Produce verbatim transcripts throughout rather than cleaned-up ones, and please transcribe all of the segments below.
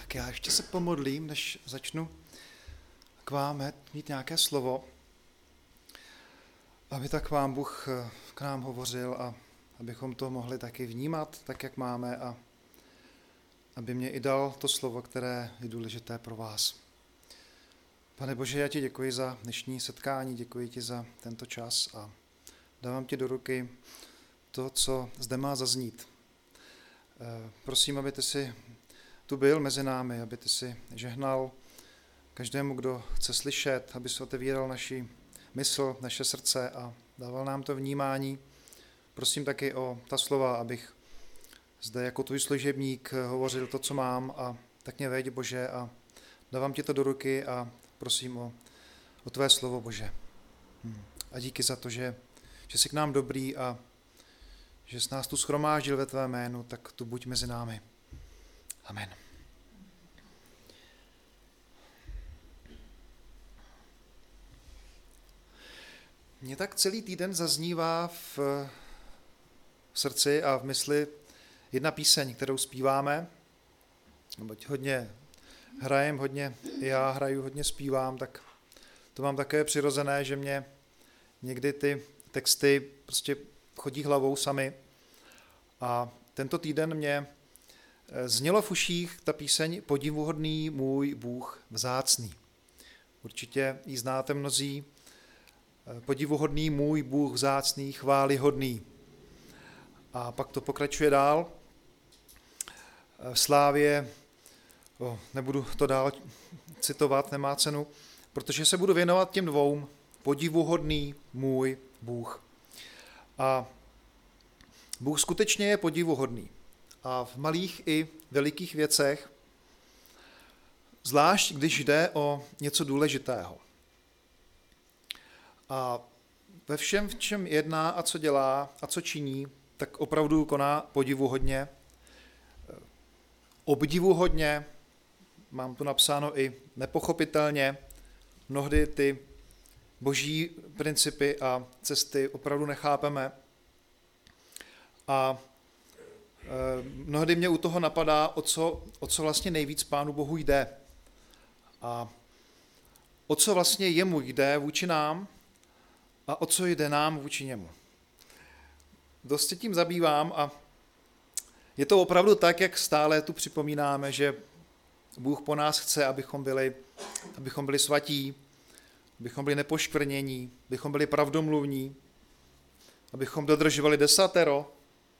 Tak já ještě se pomodlím, než začnu k vám mít nějaké slovo, aby tak vám Bůh k nám hovořil a abychom to mohli taky vnímat, tak jak máme, a aby mě i dal to slovo, které je důležité pro vás. Pane Bože, já ti děkuji za dnešní setkání, děkuji ti za tento čas a dávám ti do ruky to, co zde má zaznít. Prosím, aby ty si tu byl mezi námi, aby ty si žehnal každému, kdo chce slyšet, aby si otevíral naši mysl, naše srdce a dával nám to vnímání. Prosím taky o ta slova, abych zde jako tvůj služebník hovořil to, co mám, a tak mě veď, Bože, a dávám ti to do ruky a prosím o, o tvé slovo, Bože. Hmm. A díky za to, že, že jsi k nám dobrý a že jsi nás tu shromáždil ve tvé jménu, tak tu buď mezi námi. Amen. Mně tak celý týden zaznívá v, v srdci a v mysli jedna píseň, kterou zpíváme, neboť hodně hrajem, hodně já hraju, hodně zpívám, tak to mám také přirozené, že mě někdy ty texty prostě chodí hlavou sami. A tento týden mě znělo v uších ta píseň Podivuhodný můj Bůh vzácný. Určitě ji znáte mnozí. Podivuhodný můj Bůh vzácný, chvályhodný. A pak to pokračuje dál. V slávě, o, nebudu to dál citovat, nemá cenu, protože se budu věnovat těm dvou. Podivuhodný můj Bůh. A Bůh skutečně je podivuhodný. A v malých i velikých věcech, zvlášť když jde o něco důležitého. A ve všem, v čem jedná a co dělá a co činí, tak opravdu koná podivuhodně, obdivuhodně, mám tu napsáno i nepochopitelně, mnohdy ty boží principy a cesty opravdu nechápeme. A mnohdy mě u toho napadá, o co, o co vlastně nejvíc Pánu Bohu jde. A o co vlastně jemu jde vůči nám a o co jde nám vůči němu. Dost se tím zabývám a je to opravdu tak, jak stále tu připomínáme, že Bůh po nás chce, abychom byli, abychom byli svatí, abychom byli nepoškvrnění, abychom byli pravdomluvní, abychom dodržovali desatero.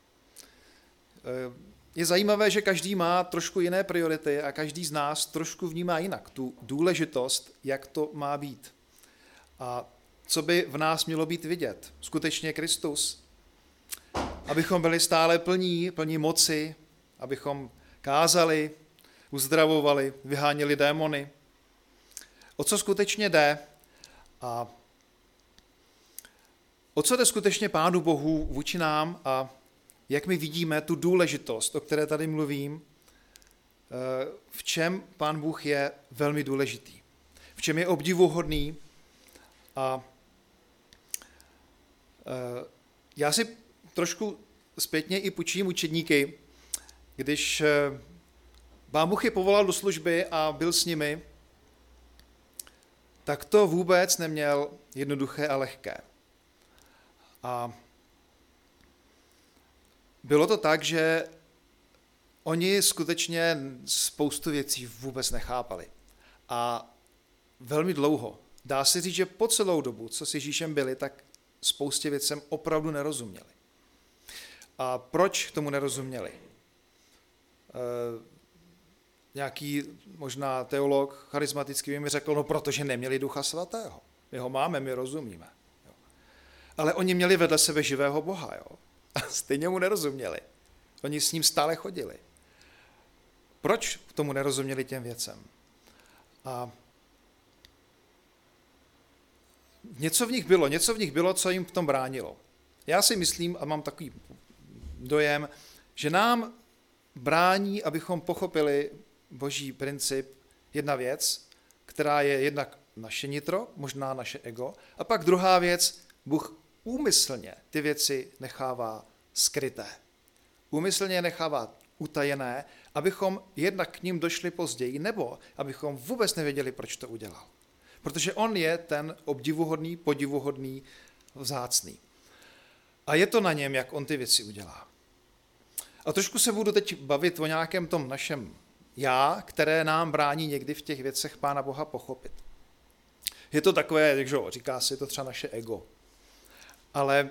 Je zajímavé, že každý má trošku jiné priority a každý z nás trošku vnímá jinak tu důležitost, jak to má být. A co by v nás mělo být vidět? Skutečně Kristus. Abychom byli stále plní, plní moci, abychom kázali, uzdravovali, vyháněli démony. O co skutečně jde a o co jde skutečně Pánu Bohu vůči nám a jak my vidíme tu důležitost, o které tady mluvím, v čem Pán Bůh je velmi důležitý, v čem je obdivuhodný. A já si trošku zpětně i půjčím učedníky, když Pán Bůh je povolal do služby a byl s nimi, tak to vůbec neměl jednoduché a lehké. A bylo to tak, že oni skutečně spoustu věcí vůbec nechápali. A velmi dlouho, dá se říct, že po celou dobu, co s Ježíšem byli, tak spoustě věcem opravdu nerozuměli. A proč tomu nerozuměli? E, nějaký možná teolog charismatický by mi řekl, no protože neměli Ducha Svatého. My ho máme, my rozumíme. Jo. Ale oni měli vedle sebe živého Boha, jo. A stejně mu nerozuměli. Oni s ním stále chodili. Proč tomu nerozuměli těm věcem? A něco v nich bylo, něco v nich bylo, co jim v tom bránilo. Já si myslím a mám takový dojem, že nám brání, abychom pochopili boží princip, jedna věc, která je jednak naše nitro, možná naše ego, a pak druhá věc, Bůh úmyslně ty věci nechává skryté. Úmyslně je nechává utajené, abychom jednak k ním došli později, nebo abychom vůbec nevěděli, proč to udělal. Protože on je ten obdivuhodný, podivuhodný, vzácný. A je to na něm, jak on ty věci udělá. A trošku se budu teď bavit o nějakém tom našem já, které nám brání někdy v těch věcech Pána Boha pochopit. Je to takové, takže říká se, je to třeba naše ego. Ale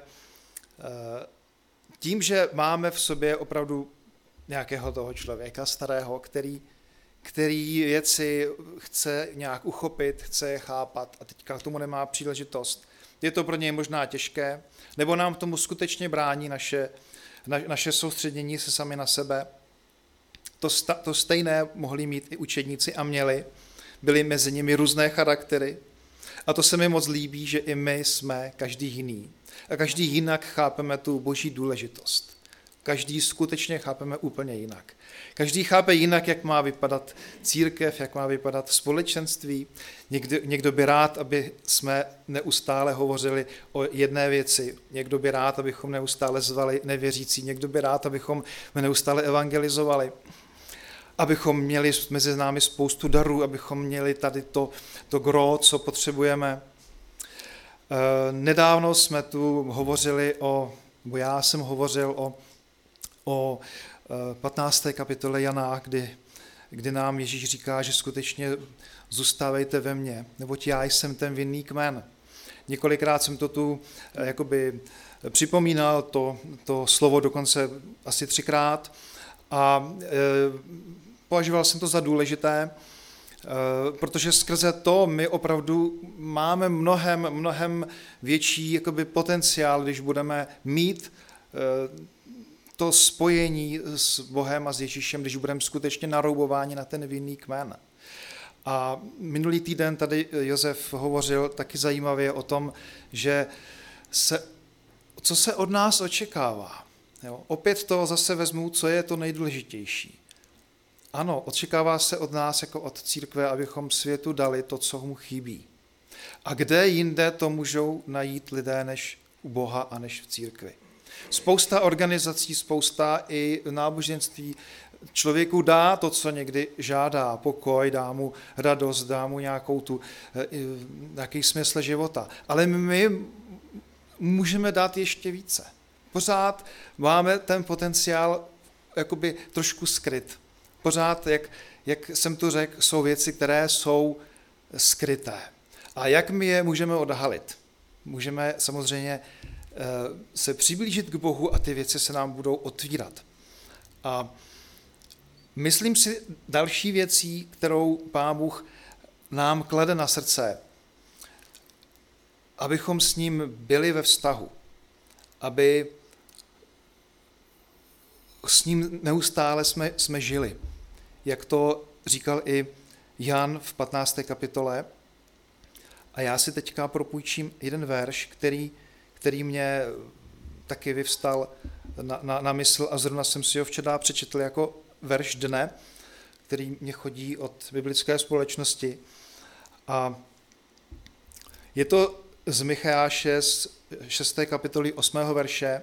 tím, že máme v sobě opravdu nějakého toho člověka starého, který, který věci chce nějak uchopit, chce je chápat a teďka k tomu nemá příležitost, je to pro něj možná těžké, nebo nám tomu skutečně brání naše, na, naše soustředění se sami na sebe. To, sta, to stejné mohli mít i učedníci a měli. Byly mezi nimi různé charaktery. A to se mi moc líbí, že i my jsme každý jiný. A každý jinak chápeme tu boží důležitost. Každý skutečně chápeme úplně jinak. Každý chápe jinak, jak má vypadat církev, jak má vypadat společenství. Někdo, někdo by rád, aby jsme neustále hovořili o jedné věci. Někdo by rád, abychom neustále zvali nevěřící. Někdo by rád, abychom neustále evangelizovali. Abychom měli mezi námi spoustu darů, abychom měli tady to, to gro, co potřebujeme. Nedávno jsme tu hovořili o, bo já jsem hovořil o, o patnácté kapitole Jana, kdy, kdy nám Ježíš říká, že skutečně zůstávejte ve mně, neboť já jsem ten vinný kmen. Několikrát jsem to tu jakoby připomínal, to, to slovo dokonce asi třikrát a e, považoval jsem to za důležité, protože skrze to my opravdu máme mnohem, mnohem větší jakoby potenciál, když budeme mít to spojení s Bohem a s Ježíšem, když budeme skutečně naroubováni na ten vinný kmen. A minulý týden tady Josef hovořil taky zajímavě o tom, že se, co se od nás očekává. Jo? Opět to zase vezmu, co je to nejdůležitější. Ano, očekává se od nás jako od církve, abychom světu dali to, co mu chybí. A kde jinde to můžou najít lidé než u Boha a než v církvi. Spousta organizací, spousta i náboženství člověku dá to, co někdy žádá, pokoj, dá mu radost, dá mu nějakou tu, nějaký smysl života. Ale my můžeme dát ještě více. Pořád máme ten potenciál jakoby trošku skryt. Pořád, jak, jak jsem tu řekl, jsou věci, které jsou skryté. A jak my je můžeme odhalit? Můžeme samozřejmě se přiblížit k Bohu a ty věci se nám budou otvírat. A myslím si další věcí, kterou Pán Bůh nám klade na srdce, abychom s ním byli ve vztahu, aby s ním neustále jsme, jsme žili. Jak to říkal i Jan v patnácté kapitole. A já si teďka propůjčím jeden verš, který, který mě taky vyvstal na, na, na mysl a zrovna jsem si ho včera přečetl jako verš dne, který mě chodí od biblické společnosti. A je to z Micheáše z šesté kapitoly osmého verše.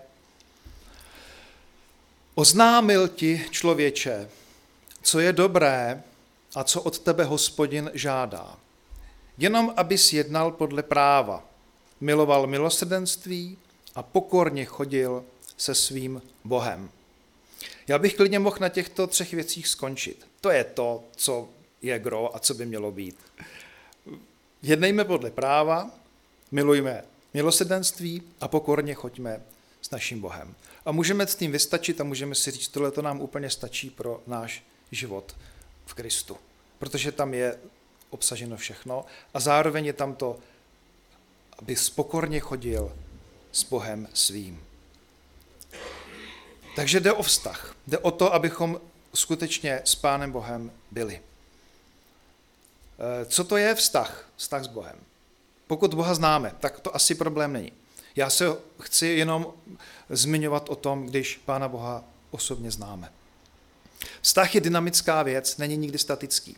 Oznámil ti, člověče, co je dobré a co od tebe Hospodin žádá. Jenom abys jednal podle práva, miloval milosrdenství a pokorně chodil se svým Bohem. Já bych klidně mohl na těchto třech věcích skončit. To je to, co je gro a co by mělo být. Jednejme podle práva, milujme milosrdenství a pokorně choďme s naším Bohem. A můžeme s tím vystačit a můžeme si říct, tohle to nám úplně stačí pro náš život v Kristu. Protože tam je obsaženo všechno a zároveň je tam to, aby pokorně chodil s Bohem svým. Takže jde o vztah. Jde o to, abychom skutečně s Pánem Bohem byli. Co to je vztah? Vztah s Bohem. Pokud Boha známe, tak to asi problém není. Já se chci jenom zmiňovat o tom, když Pána Boha osobně známe. Vztah je dynamická věc, není nikdy statický.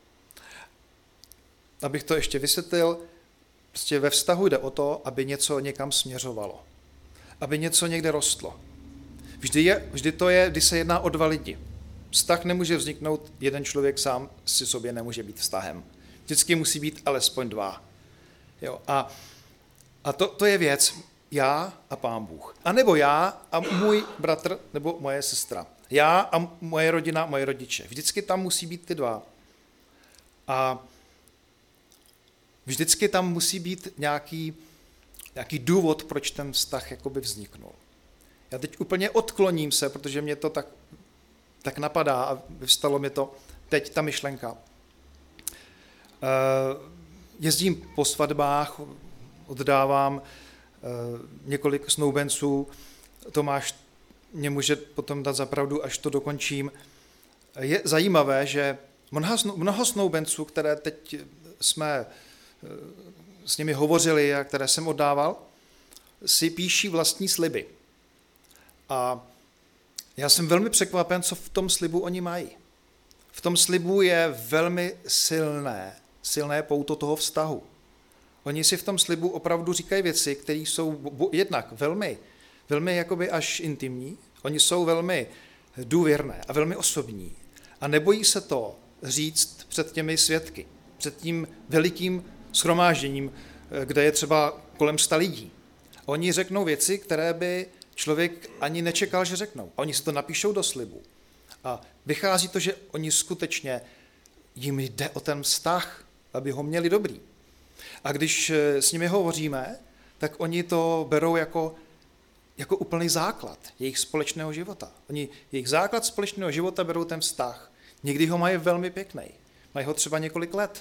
Abych to ještě vysvětlil, prostě ve vztahu jde o to, aby něco někam směřovalo. Aby něco někde rostlo. Vždy, je, vždy to je, když se jedná o dva lidi. Vztah nemůže vzniknout, jeden člověk sám si sobě nemůže být vztahem. Vždycky musí být alespoň dva. Jo, a a to, to je věc, já a Pán Bůh. A nebo já a můj bratr nebo moje sestra. Já a moje rodina, moje rodiče. Vždycky tam musí být ty dva. A vždycky tam musí být nějaký, nějaký důvod, proč ten vztah jakoby vzniknul. Já teď úplně odkloním se, protože mě to tak, tak napadá a vyvstalo mi to teď ta myšlenka. Jezdím po svatbách, oddávám několik snoubenců, Tomáš mě může potom dát za pravdu, až to dokončím. Je zajímavé, že mnoho snoubenců, které teď jsme s nimi hovořili a které jsem oddával, si píší vlastní sliby. A já jsem velmi překvapen, co v tom slibu oni mají. V tom slibu je velmi silné, silné pouto toho vztahu. Oni si v tom slibu opravdu říkají věci, které jsou jednak velmi, velmi jakoby až intimní, oni jsou velmi důvěrné a velmi osobní a nebojí se to říct před těmi svědky, před tím velikým shromážděním, kde je třeba kolem sta lidí. Oni řeknou věci, které by člověk ani nečekal, že řeknou. Oni si to napíšou do slibu. A vychází to, že oni skutečně, jim jde o ten vztah, aby ho měli dobrý. A když s nimi hovoříme, tak oni to berou jako, jako úplný základ jejich společného života. Oni jejich základ společného života berou ten vztah. Někdy ho mají velmi pěkný. Mají ho třeba několik let.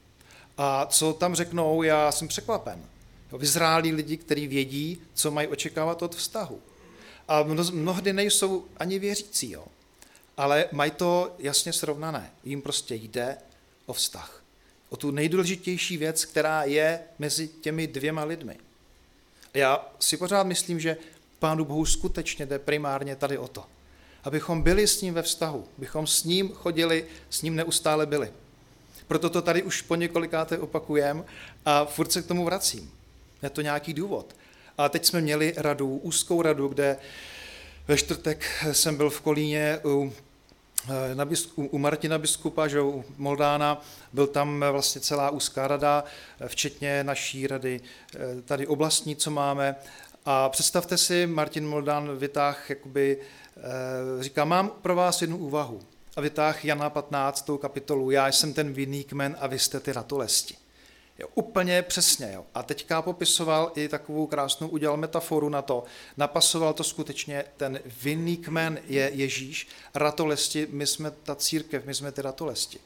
A co tam řeknou, já jsem překvapen. Vyzrálí lidi, kteří vědí, co mají očekávat od vztahu. A mnohdy nejsou ani věřící, jo. Ale mají to jasně srovnané. Jim prostě jde o vztah. O tu nejdůležitější věc, která je mezi těmi dvěma lidmi. A já si pořád myslím, že Pánu Bohu skutečně jde primárně tady o to. Abychom byli s ním ve vztahu, abychom s ním chodili, s ním neustále byli. Proto to tady už po několikáté opakujem a furt se k tomu vracím. Je to nějaký důvod. A teď jsme měli radu, úzkou radu, kde ve čtvrtek jsem byl v Kolíně u, na bisku, u Martina biskupa, že u Moldána, byl tam vlastně celá úzká rada, včetně naší rady tady oblastní, co máme. A představte si, Martin Moldán vytáhl, jakoby, říká, mám pro vás jednu úvahu. A vytáhl Jana patnáctou kapitolu, já jsem ten vinný kmen a vy jste ty ratolesti. Jo, úplně přesně. Jo. A teďka popisoval i takovou krásnou, udělal metaforu na to, napasoval to skutečně, ten vinný kmen je Ježíš, ratolesti, my jsme ta církev, my jsme ty ratolesti.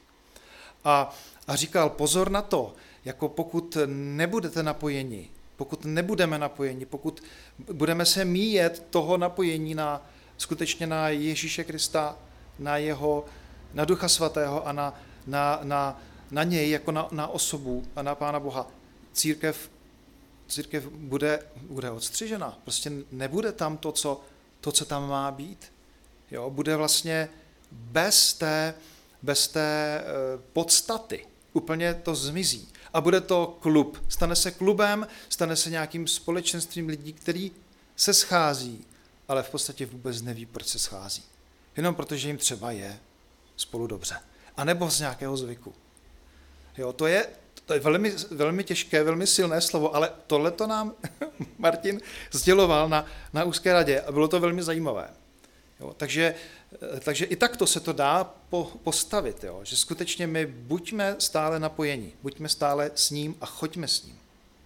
A, a říkal, pozor na to, jako pokud nebudete napojeni, pokud nebudeme napojeni, pokud budeme se míjet toho napojení na, skutečně na Ježíše Krista, na jeho, na Ducha Svatého a na, na, na na něj jako na, na osobu a na Pána Boha. Církev, církev bude, bude odstřižena. Prostě nebude tam to, co, to, co tam má být. Jo, bude vlastně bez té, bez té podstaty. Úplně to zmizí. A bude to klub. Stane se klubem, stane se nějakým společenstvím lidí, který se schází, ale v podstatě vůbec neví, proč se schází. Jenom protože jim třeba je spolu dobře. A nebo z nějakého zvyku. Jo, to je, to je velmi, velmi těžké, velmi silné slovo, ale tohle to nám Martin sděloval na, na úzké radě a bylo to velmi zajímavé. Jo, takže, takže i takto se to dá po, postavit, jo, že skutečně my buďme stále napojeni, buďme stále s ním a choďme s ním.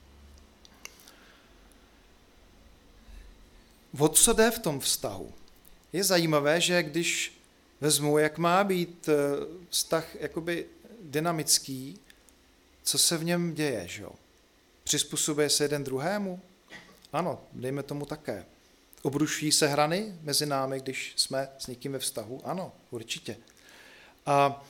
O co jde v tom vztahu? Je zajímavé, že když vezmu, jak má být vztah jakoby dynamický, co se v něm děje, že jo? Přizpůsobuje se jeden druhému? Ano, dejme tomu také. Obrušují se hrany mezi námi, když jsme s někým ve vztahu? Ano, určitě. A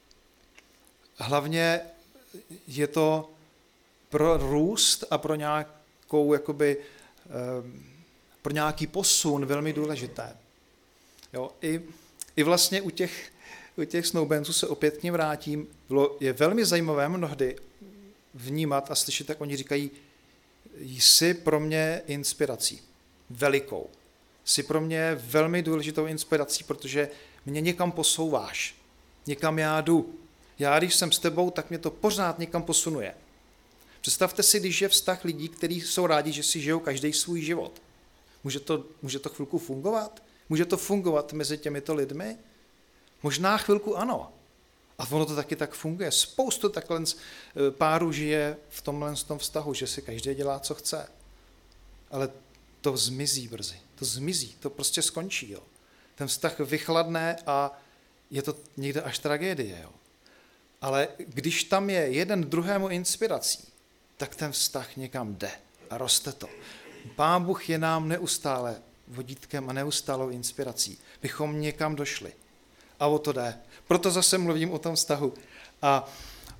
hlavně je to pro růst a pro nějakou, jakoby, pro nějaký posun velmi důležité. Jo? I, i vlastně u těch U těch snoubenců se opět k nim vrátím. Bylo, je velmi zajímavé mnohdy vnímat a slyšet, jak oni říkají, jsi pro mě inspirací. Velikou. jsi pro mě velmi důležitou inspirací, protože mě někam posouváš, někam já jdu. Já, když jsem s tebou, tak mě to pořád někam posunuje. Představte si, když je vztah lidí, kteří jsou rádi, že si žijou každý svůj život. Může to, může to chvilku fungovat? Může to fungovat mezi těmito lidmi? Možná chvilku ano. A ono to taky tak funguje. Spoustu takhle párů žije v tomhle tom vztahu, že si každý dělá, co chce. Ale to zmizí brzy. To zmizí, to prostě skončí. Jo. Ten vztah vychladne a je to někde až tragédie. Jo. Ale když tam je jeden druhému inspirací, tak ten vztah někam jde a roste to. Pán Bůh je nám neustále vodítkem a neustálou inspirací, bychom někam došli. A o to jde. Proto zase mluvím o tom vztahu. A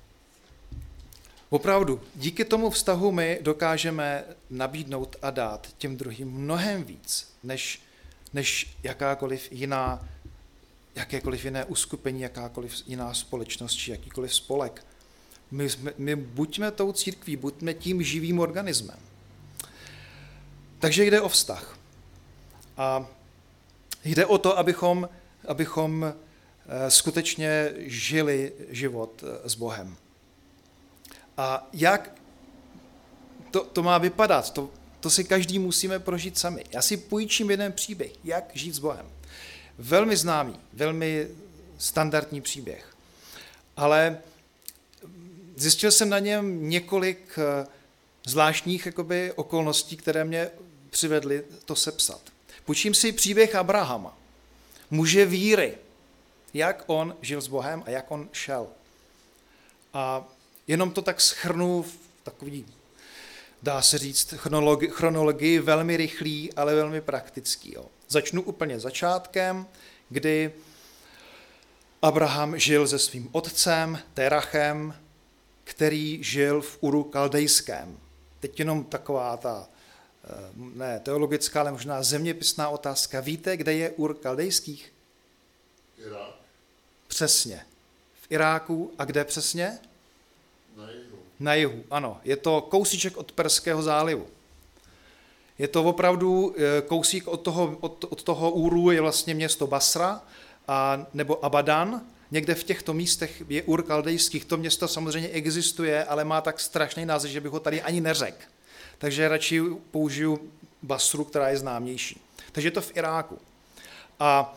opravdu, díky tomu vztahu my dokážeme nabídnout a dát těm druhým mnohem víc, než, než jakákoliv jiná, jakékoliv jiné uskupení, jakákoliv jiná společnost či jakýkoliv spolek. My, jsme, my buďme tou církví, buďme tím živým organismem. Takže jde o vztah. A jde o to, abychom, abychom skutečně žili život s Bohem. A jak to, to má vypadat, to, to si každý musíme prožít sami. Já si půjčím jeden příběh, jak žít s Bohem. Velmi známý, velmi standardní příběh. Ale zjistil jsem na něm několik zvláštních jakoby, okolností, které mě přivedly to sepsat. Půjčím si příběh Abrahama, muže víry, jak on žil s Bohem a jak on šel. A jenom to tak shrnu v takový, dá se říct, chronologii, chronologii velmi rychlý, ale velmi praktický. Jo. Začnu úplně začátkem, kdy Abraham žil se svým otcem, Terachem, který žil v Uru Kaldejském. Teď jenom taková ta, ne teologická, ale možná zeměpisná otázka. Víte, kde je Ur Kaldejských? Irák. Přesně. V Iráku. A kde přesně? Na jihu. Na jihu, ano. Je to kousíček od Perského zálivu. Je to opravdu kousík od toho, od, od toho Úru je vlastně město Basra a, nebo Abadan. Někde v těchto místech je Ur Kaldejských. To město samozřejmě existuje, ale má tak strašný název, že bych ho tady ani neřekl. Takže radši použiju Basru, která je známější. Takže je to v Iráku. A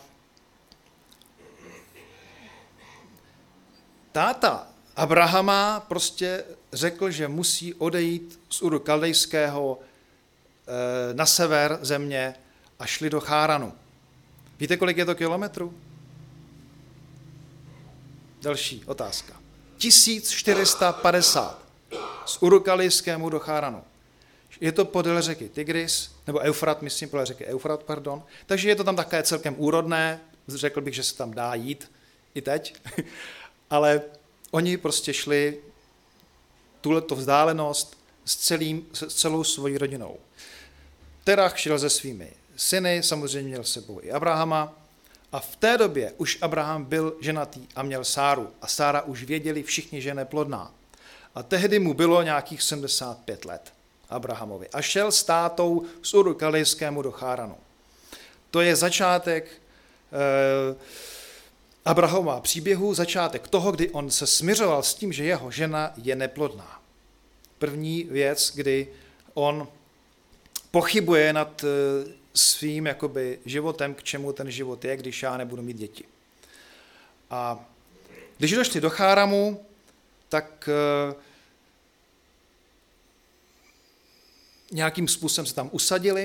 táta Abrahama prostě řekl, že musí odejít z Uru Kaldejského na sever země a šli do Cháranu. Víte, kolik je to kilometrů? Další otázka. tisíc čtyři sta padesát z Uru Kaldejskému do Cháranu. Je to podél řeky Tigris, nebo Eufrat, myslím, podél řeky Eufrat, pardon. Takže je to tam také celkem úrodné, řekl bych, že se tam dá jít i teď, ale oni prostě šli tuhleto vzdálenost s, celým, s celou svojí rodinou. Terach šel se svými syny, samozřejmě měl s sebou i Abrahama a v té době už Abraham byl ženatý a měl Sáru a Sára už věděli všichni, že je neplodná. A tehdy mu bylo nějakých sedmdesát pět let Abrahamovi a šel s tátou z Uru Kaldejskému do Cháranu. To je začátek eh, Abrahamova příběhu, začátek toho, kdy on se smiřoval s tím, že jeho žena je neplodná. První věc, kdy on pochybuje nad svým jakoby, životem, k čemu ten život je, když já nebudu mít děti. A když došli do Cháramu, tak uh, nějakým způsobem se tam usadili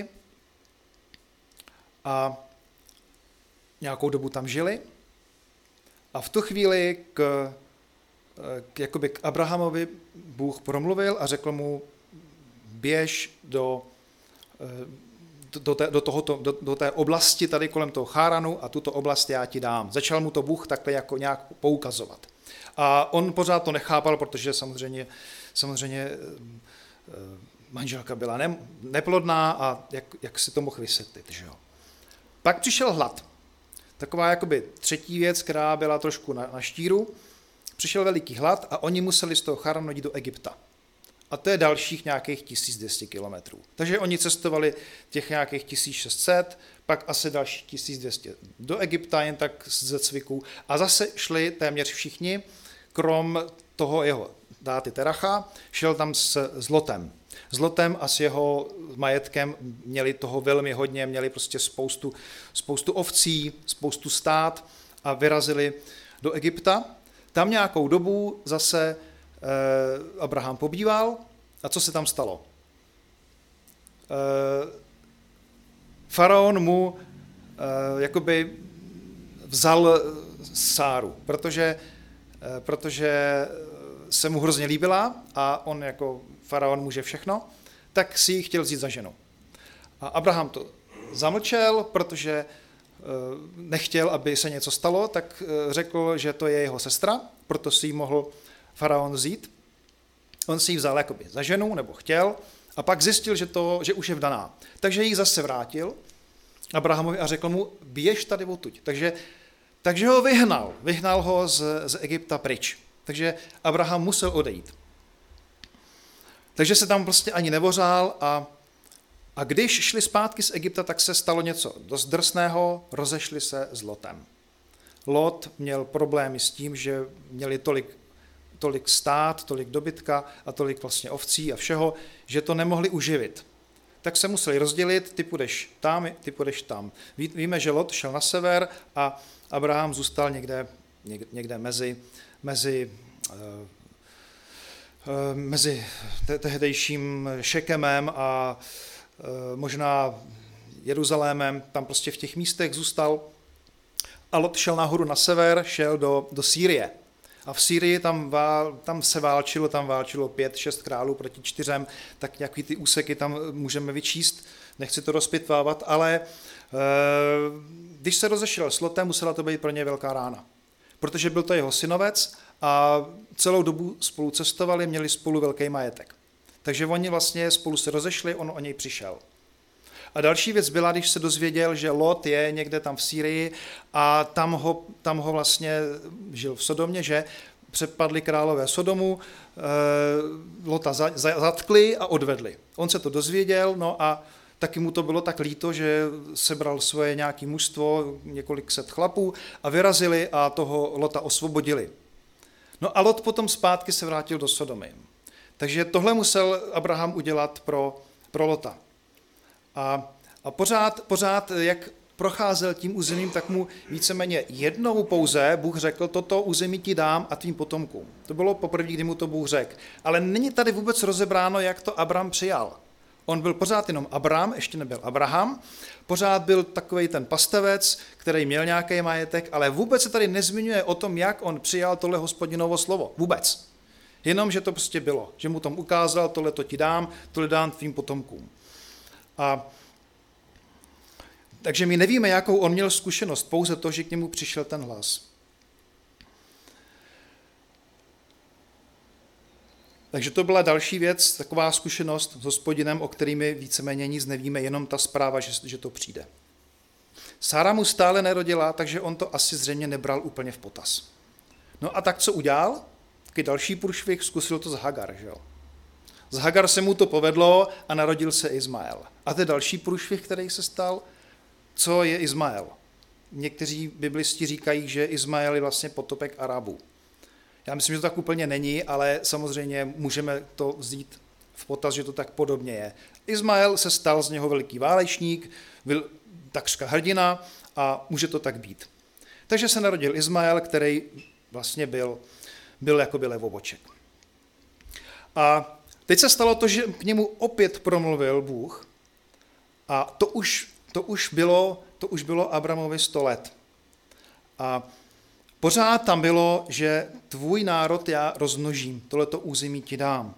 a nějakou dobu tam žili. A v tu chvíli k, k, jakoby k Abrahamovi Bůh promluvil a řekl mu, běž do, do, té, do, tohoto, do, do té oblasti tady kolem toho Cháranu a tuto oblast já ti dám. Začal mu to Bůh takhle jako nějak poukazovat. A on pořád to nechápal, protože samozřejmě, samozřejmě manželka byla ne, neplodná a jak, jak si to mohl vysvětlit. Že jo? Pak přišel hlad. Taková jakoby třetí věc, která byla trošku na, na štíru. Přišel veliký hlad a oni museli z toho Cháranu jít do Egypta. A to je dalších nějakých tisíc dvě stě kilometrů. Takže oni cestovali těch nějakých tisíc šest set, pak asi dalších tisíc dvě stě do Egypta, jen tak ze cviků. A zase šli téměř všichni, krom toho jeho táty Teracha, šel tam s, s Lotem. S Lotem a s jeho majetkem měli toho velmi hodně, měli prostě spoustu, spoustu ovcí, spoustu stát a vyrazili do Egypta. Tam nějakou dobu zase eh, Abraham pobýval. A co se tam stalo? Eh, faraon mu eh, jakoby vzal Sáru, protože, eh, protože se mu hrozně líbila a on jako faraon může všechno, tak si ji chtěl vzít za ženu. A Abraham to zamlčel, protože nechtěl, aby se něco stalo, tak řekl, že to je jeho sestra, proto si ji mohl faraon vzít. On si ji vzal jakoby za ženu, nebo chtěl, a pak zjistil, že, to, že už je vdaná. Takže ji zase vrátil Abrahamovi a řekl mu, běž tady odtud. Takže, takže ho vyhnal, vyhnal ho z, z Egypta pryč. Takže Abraham musel odejít. Takže se tam prostě ani nevořál a, a když šli zpátky z Egypta, tak se stalo něco dost drsného, rozešli se s Lotem. Lot měl problémy s tím, že měli tolik, tolik stát, tolik dobytka a tolik vlastně ovcí a všeho, že to nemohli uživit. Tak se museli rozdělit, ty půjdeš tam, ty půjdeš tam. Ví, víme, že Lot šel na sever a Abraham zůstal někde, někde, někde mezi, mezi mezi tehdejším Šekemem a možná Jeruzalémem, tam prostě v těch místech zůstal. A Lot šel nahoru na sever, šel do, do Sýrie. A v Sýrii tam, vál, tam se válčilo, tam válčilo pět, šest králů proti čtyřem, tak nějaký ty úseky tam můžeme vyčíst, nechci to rozpitvávat, ale když se rozešel s Lotem, musela to být pro něj velká rána. Protože byl to jeho synovec a celou dobu spolu cestovali, měli spolu velký majetek. Takže oni vlastně spolu se rozešli, on o něj přišel. A další věc byla, když se dozvěděl, že Lot je někde tam v Sýrii a tam ho, tam ho vlastně žil v Sodomě, že přepadli králové Sodomu, e, Lota za, za, zatkli a odvedli. On se to dozvěděl, no a taky mu to bylo tak líto, že sebral svoje nějaké mužstvo, několik set chlapů a vyrazili a toho Lota osvobodili. No a Lot potom zpátky se vrátil do Sodomy. Takže tohle musel Abraham udělat pro, pro Lota. A, a pořád, pořád, jak procházel tím územím, tak mu víceméně jednou pouze Bůh řekl, toto území ti dám a tvým potomkům. To bylo poprvé, kdy mu to Bůh řekl. Ale není tady vůbec rozebráno, jak to Abraham přijal. On byl pořád jenom Abraham, ještě nebyl Abraham, pořád byl takovej ten pastevec, který měl nějaký majetek, ale vůbec se tady nezmiňuje o tom, jak on přijal tohle Hospodinovo slovo. Vůbec. Jenom, že to prostě bylo. Že mu tom ukázal, tohle to ti dám, tohle dám tvým potomkům. A takže my nevíme, jakou on měl zkušenost, pouze to, že k němu přišel ten hlas. Takže to byla další věc, taková zkušenost s Hospodinem, o kterými víceméně nic nevíme, jenom ta zpráva, že, že to přijde. Sára mu stále nerodila, takže on to asi zřejmě nebral úplně v potaz. No a tak co udělal? Taky další průšvih, zkusil to z Hagar, že jo? Z Hagar se mu to povedlo a narodil se Izmael. A to je další průšvih, který se stal. Co je Izmael? Někteří biblisti říkají, že Izmael je vlastně potopek Arabů. Já myslím, že to tak úplně není, ale samozřejmě můžeme to vzít v potaz, že to tak podobně je. Izmael se stal z něho veliký válečník, byl takřka hrdina a může to tak být. Takže se narodil Izmael, který vlastně byl, byl jakoby levoboček. A teď se stalo to, že k němu opět promluvil Bůh a to už, to už bylo, to už bylo Abramovi sto let. A pořád tam bylo, že tvůj národ já rozmnožím, tohleto území ti dám.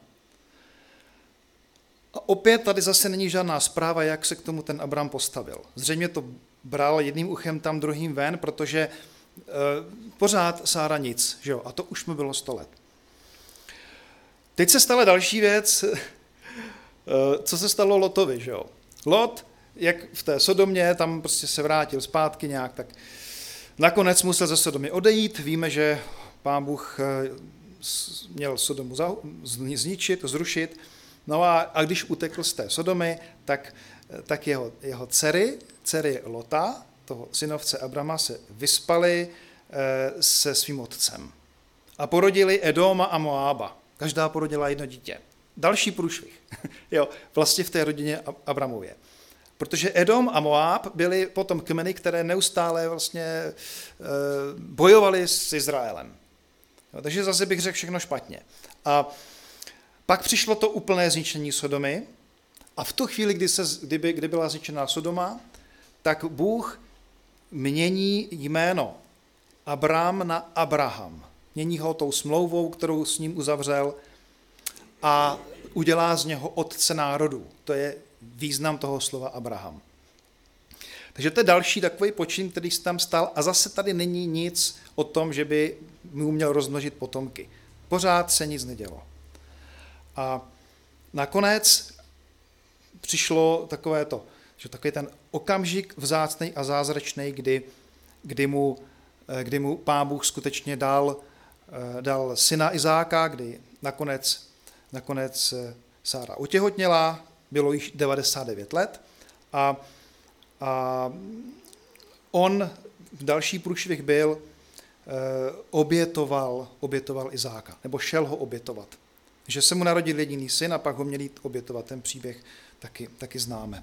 A opět tady zase není žádná zpráva, jak se k tomu ten Abram postavil. Zřejmě to bral jedním uchem tam, druhým ven, protože e, pořád Sára nic, že jo? A to už mu bylo sto let. Teď se stala další věc, e, co se stalo Lotovi, že jo? Lot, jak v té Sodomě, tam prostě se vrátil zpátky nějak, tak nakonec musel ze Sodomy odejít. Víme, že Pán Bůh měl Sodomu zničit, zrušit. No a, a když utekl z té Sodomy, tak, tak jeho, jeho dcery, dcery Lota, toho synovce Abrama, se vyspali e, se svým otcem. A porodili Edoma a Moába. Každá porodila jedno dítě. Další průšvih. Jo, vlastně v té rodině Abramově. Protože Edom a Moáb byly potom kmeny, které neustále vlastně e, bojovali s Izraelem. Jo, takže zase bych řekl všechno špatně. A pak přišlo to úplné zničení Sodomy a v tu chvíli, kdy, se, kdyby, kdy byla zničená Sodoma, tak Bůh mění jméno Abram na Abraham. Mění ho tou smlouvou, kterou s ním uzavřel a udělá z něho otce národů. To je význam toho slova Abraham. Takže to je další takový počin, který se tam stal a zase tady není nic o tom, že by mu měl rozmnožit potomky. Pořád se nic nedělo. A nakonec přišlo takové to, že takový ten okamžik vzácný a zázračný, kdy, kdy, mu, kdy mu Pán Bůh skutečně dal, dal syna Izáka, kdy nakonec, nakonec Sára otěhotněla, bylo již devadesát devět let a, a on, další průšvih byl, obětoval, obětoval Izáka, nebo šel ho obětovat. Že se mu narodil jediný syn a pak ho měli obětovat. Ten příběh taky, taky známe.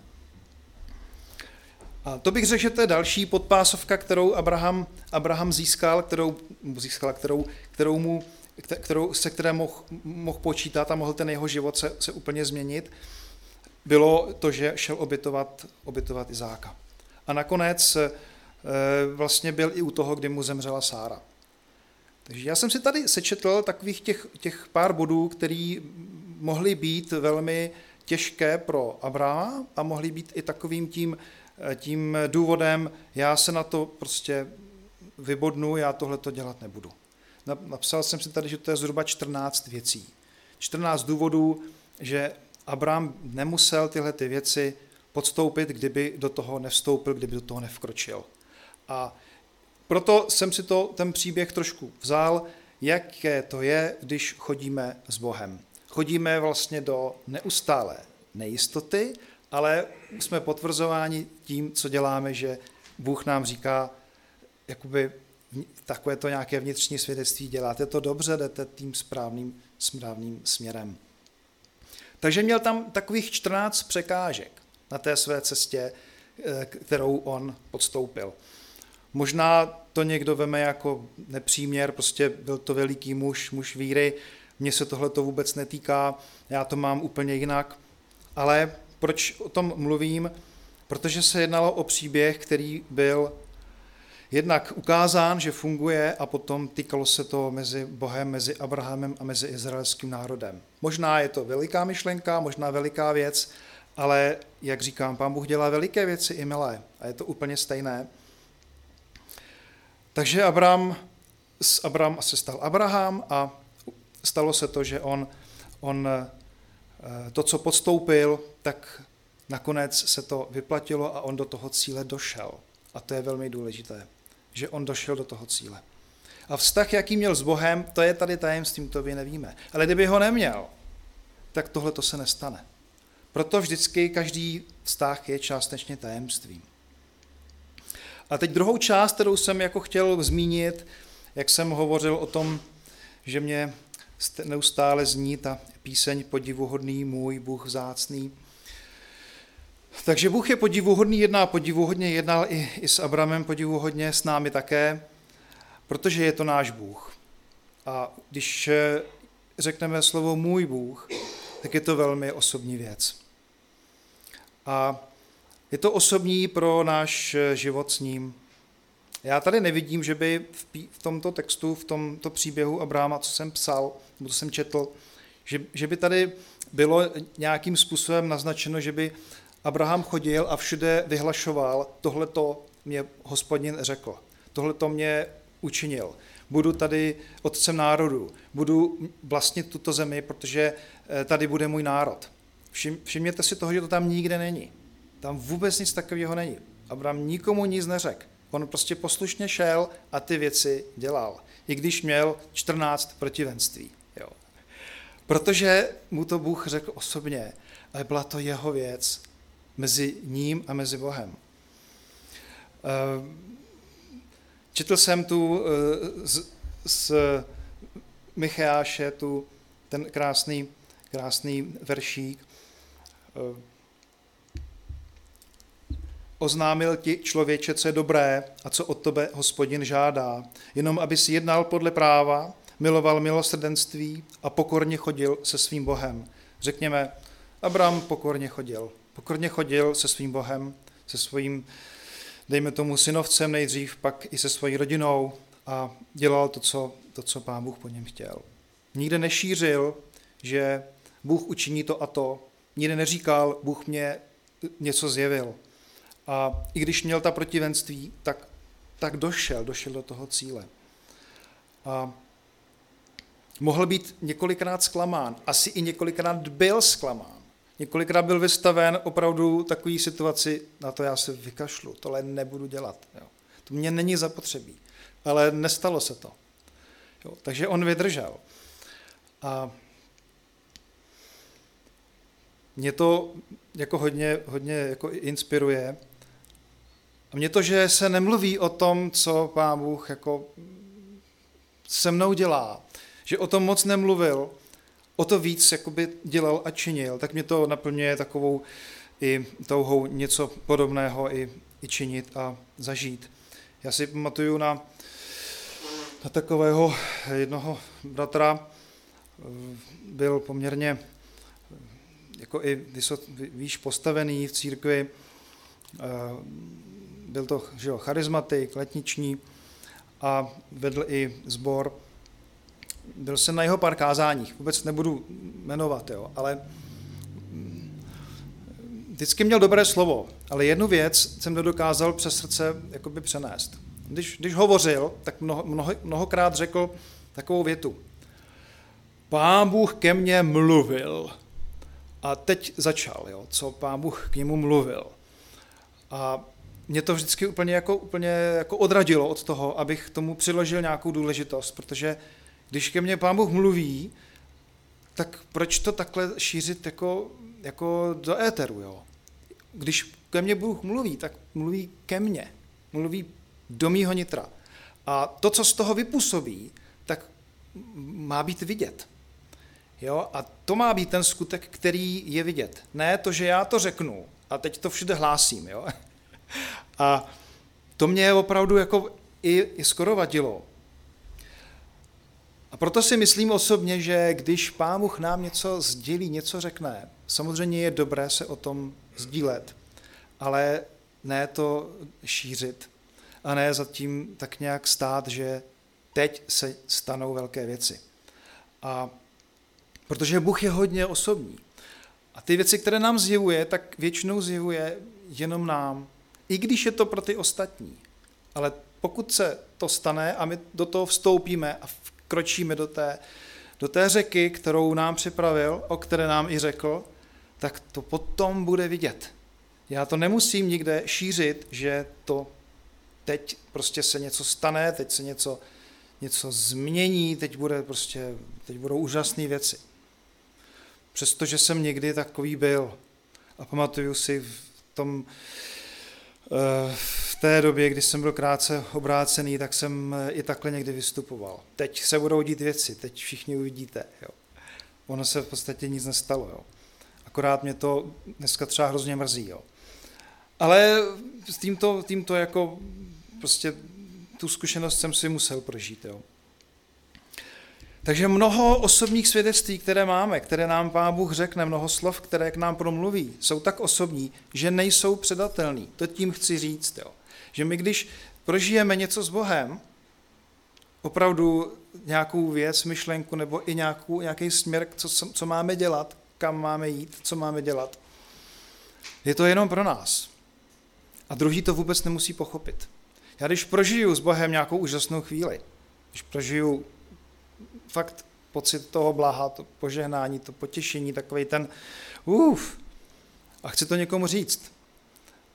A to bych řekl, že to je další podpásovka, kterou Abraham, Abraham získal, kterou, získal kterou, kterou mu, kterou, se které mohl, mohl počítat a mohl ten jeho život se, se úplně změnit, bylo to, že šel obětovat, obětovat Izáka. A nakonec e, vlastně byl i u toho, kdy mu zemřela Sára. Takže já jsem si tady sečetl takových těch, těch pár bodů, které mohly být velmi těžké pro Abrahama a mohly být i takovým tím, tím důvodem, já se na to prostě vybodnu, já tohleto dělat nebudu. Napsal jsem si tady, že to je zhruba čtrnáct věcí. čtrnáct důvodů, že Abraham nemusel tyhle ty věci podstoupit, kdyby do toho nevstoupil, kdyby do toho nevkročil. A proto jsem si to, ten příběh trošku vzal, jaké to je, když chodíme s Bohem. Chodíme vlastně do neustálé nejistoty, ale jsme potvrzováni tím, co děláme, že Bůh nám říká, jakoby takové to nějaké vnitřní svědectví, děláte to dobře, jdete tím správným, správným směrem. Takže měl tam takových čtrnáct překážek na té své cestě, kterou on podstoupil. Možná to někdo veme jako nepříměr, prostě byl to veliký muž, muž víry, mně se tohle to vůbec netýká, já to mám úplně jinak, ale proč o tom mluvím? Protože se jednalo o příběh, který byl jednak ukázán, že funguje a potom týkalo se to mezi Bohem, mezi Abrahamem a mezi izraelským národem. Možná je to veliká myšlenka, možná veliká věc, ale jak říkám, Pán Bůh dělá veliké věci i milé a je to úplně stejné. Takže Abraham, z Abraham se stal Abraham a stalo se to, že on, on to, co podstoupil, tak nakonec se to vyplatilo a on do toho cíle došel. A to je velmi důležité, že on došel do toho cíle. A vztah, jaký měl s Bohem, to je tady tajemstvím, to vy nevíme. Ale kdyby ho neměl, tak tohle to se nestane. Proto vždycky každý vztah je částečně tajemstvím. A teď druhou část, kterou jsem jako chtěl zmínit, jak jsem hovořil o tom, že mě neustále zní ta píseň Podivuhodný můj Bůh vzácný. Takže Bůh je podivuhodný, jedná podivuhodně, jednal i, i s Abramem podivuhodně, s námi také, protože je to náš Bůh. A když řekneme slovo můj Bůh, tak je to velmi osobní věc. A je to osobní pro náš život s ním. Já tady nevidím, že by v tomto textu, v tomto příběhu Abrahama, co jsem psal, nebo co jsem četl, že, že by tady bylo nějakým způsobem naznačeno, že by Abraham chodil a všude vyhlašoval, tohleto mě Hospodin řekl, tohleto mě učinil. Budu tady otcem národu, budu vlastnit tuto zemi, protože tady bude můj národ. Všim, všimněte si toho, že to tam nikde není. Tam vůbec nic takového není. Abraham nikomu nic neřekl. On prostě poslušně šel a ty věci dělal, i když měl čtrnáct protivenství. Jo. Protože mu to Bůh řekl osobně, ale byla to jeho věc mezi ním a mezi Bohem. Četl jsem tu z, z Micheáše tu, ten krásný, krásný veršík. Oznámil ti, člověče, co je dobré a co od tebe Hospodin žádá, jenom aby si jednal podle práva, miloval milosrdenství a pokorně chodil se svým Bohem. Řekněme, Abraham pokorně chodil. Pokorně chodil se svým Bohem, se svým, dejme tomu, synovcem nejdřív, pak i se svojí rodinou a dělal to, co, to, co Pán Bůh po něm chtěl. Nikde nešířil, že Bůh učiní to a to. Nikde neříkal, Bůh mě něco zjevil. A i když měl ta protivenství, tak, tak došel, došel do toho cíle. A mohl být několikrát zklamán, asi i několikrát byl zklamán. Několikrát byl vystaven opravdu takové situaci, na to já se vykašlu, tohle nebudu dělat. Jo. To mě není zapotřebí, ale nestalo se to. Jo. Takže on vydržel. A mě to jako hodně, hodně jako inspiruje. A mě to, že se nemluví o tom, co Pán Bůh jako se mnou dělá, že o tom moc nemluvil, o to víc jakoby dělal a činil, tak mě to naplňuje takovou i touhou něco podobného i, i činit a zažít. Já si pamatuju na, na takového jednoho bratra, byl poměrně jako i výš postavený v církvi, byl to že jo, charizmatik, letniční a vedl i sbor. Byl jsem na jeho pár kázáních, vůbec nebudu jmenovat, jo, ale vždycky měl dobré slovo, ale jednu věc jsem nedokázal přes srdce jakoby přenést. Když, když hovořil, tak mnoho, mnoho, mnohokrát řekl takovou větu. Pán Bůh ke mně mluvil. A teď začal, jo, co Pán Bůh k němu mluvil. A mě to vždycky úplně, jako, úplně jako odradilo od toho, abych tomu přiložil nějakou důležitost, protože když ke mně Pán Bůh mluví, tak proč to takhle šířit jako, jako do éteru, jo? Když ke mně Bůh mluví, tak mluví ke mně, mluví do mýho nitra. A to, co z toho vypůsobí, tak má být vidět. Jo? A to má být ten skutek, který je vidět. Ne to, že já to řeknu a teď to všude hlásím. Jo? A to mě opravdu jako i, i skoro vadilo. A proto si myslím osobně, že když Pán Bůh nám něco sdělí, něco řekne, samozřejmě je dobré se o tom sdílet, ale ne to šířit a ne zatím tak nějak stát, že teď se stanou velké věci. A protože Bůh je hodně osobní. A ty věci, které nám zjevuje, tak většinou zjevuje jenom nám, i když je to pro ty ostatní. Ale pokud se to stane a my do toho vstoupíme a kročíme do té, do té řeky, kterou nám připravil, o které nám i řekl, tak to potom bude vidět. Já to nemusím nikde šířit, že to teď prostě se něco stane, teď se něco, něco změní, teď, bude prostě, teď budou úžasné věci. Přestože jsem někdy takový byl a pamatuju si v tom, v té době, kdy jsem byl krátce obrácený, tak jsem i takhle někdy vystupoval. Teď se budou dít věci, teď všichni uvidíte. Jo. Ono se v podstatě nic nestalo. Jo. Akorát mě to dneska třeba hrozně mrzí. Jo. Ale s tímto, tímto jako prostě tu zkušenost jsem si musel prožít. Jo. Takže mnoho osobních svědectví, které máme, které nám Pán Bůh řekne, mnoho slov, které k nám promluví, jsou tak osobní, že nejsou předatelný. To tím chci říct. Jo. Že my, když prožijeme něco s Bohem, opravdu nějakou věc, myšlenku nebo i nějakou, nějaký směr, co, co máme dělat, kam máme jít, co máme dělat, je to jenom pro nás. A druhý to vůbec nemusí pochopit. Já když prožiju s Bohem nějakou úžasnou chvíli, když prožiju fakt pocit toho blaha, to požehnání, to potěšení, takovej ten uf, a chci to někomu říct,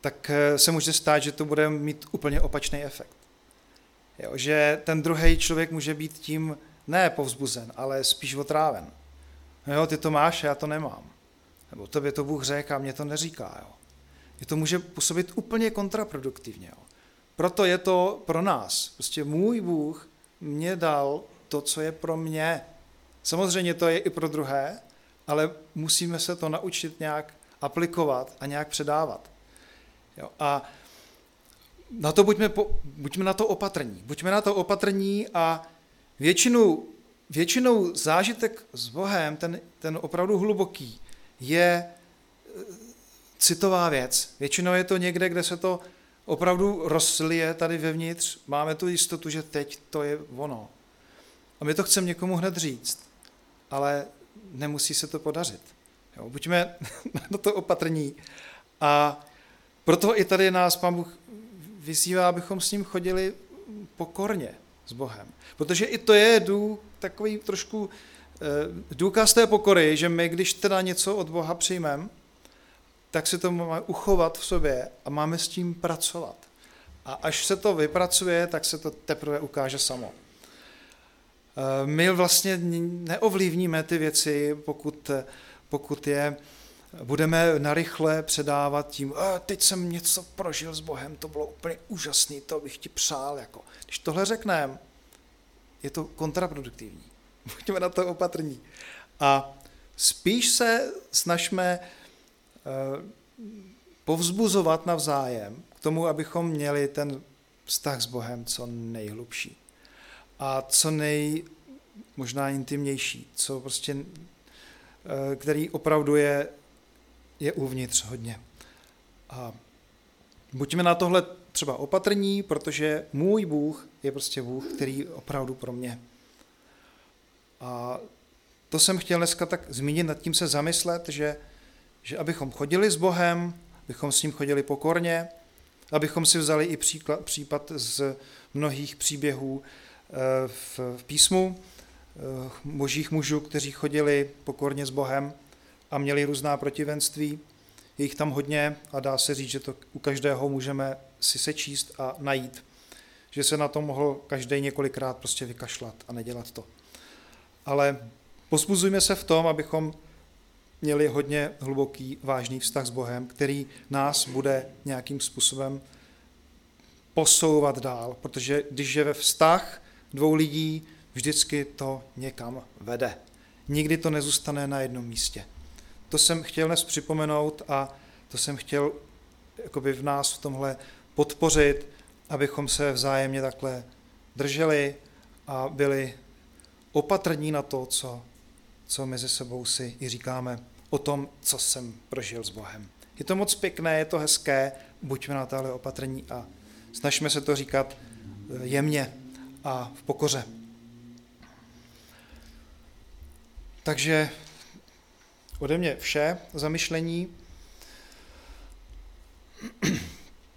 tak se může stát, že to bude mít úplně opačný efekt. Jo, že ten druhý člověk může být tím ne povzbuzen, ale spíš otráven. Jo, ty to máš, já to nemám. Nebo tobě to Bůh řekl a mě to neříká. Jo. Je to může působit úplně kontraproduktivně. Jo. Proto je to pro nás. Prostě můj Bůh mě dal to, co je pro mě. Samozřejmě to je i pro druhé, ale musíme se to naučit nějak aplikovat a nějak předávat. Jo. A na to buďme, po, buďme na to opatrní. Buďme na to opatrní a většinou, většinou zážitek s Bohem, ten, ten opravdu hluboký, je citová věc. Většinou je to někde, kde se to opravdu rozlije tady vevnitř. Máme tu jistotu, že teď to je ono. A my to chceme někomu hned říct, ale nemusí se to podařit. Jo, buďme na to opatrní. A proto i tady nás Pán Bůh vyzývá, abychom s ním chodili pokorně s Bohem. Protože i to je dů, takový trošku eh, důkaz té pokory, že my, když teda něco od Boha přijmeme, tak si to máme uchovat v sobě a máme s tím pracovat. A až se to vypracuje, tak se to teprve ukáže samo. Eh, my vlastně neovlivníme ty věci, pokud, pokud je budeme narychle předávat tím, a teď jsem něco prožil s Bohem, to bylo úplně úžasný, to bych ti přál. Jako. Když tohle řekneme, je to kontraproduktivní. Buďme na to opatrní. A spíš se snažme povzbuzovat navzájem k tomu, abychom měli ten vztah s Bohem co nejhlubší. A co nej, možná intimnější, co prostě, který opravdu je je uvnitř hodně. A buďme na tohle třeba opatrní, protože můj Bůh je prostě Bůh, který opravdu pro mě. A to jsem chtěl dneska tak zmínit, nad tím se zamyslet, že, že abychom chodili s Bohem, abychom s ním chodili pokorně, abychom si vzali i příklad, případ z mnohých příběhů v, v písmu, božích mužů, kteří chodili pokorně s Bohem a měli různá protivenství. Je jich tam hodně a dá se říct, že to u každého můžeme si sečíst a najít. Že se na to mohl každý několikrát prostě vykašlat a nedělat to. Ale povzbuzujme se v tom, abychom měli hodně hluboký, vážný vztah s Bohem, který nás bude nějakým způsobem posouvat dál. Protože když je ve vztah dvou lidí, vždycky to někam vede. Nikdy to nezůstane na jednom místě. To jsem chtěl dnes připomenout a to jsem chtěl jakoby v nás v tomhle podpořit, abychom se vzájemně takhle drželi a byli opatrní na to, co, co mezi sebou si i říkáme o tom, co jsem prožil s Bohem. Je to moc pěkné, je to hezké, buďme na tohle opatrní a snažme se to říkat jemně a v pokoře. Takže ode mě vše zamyšlení.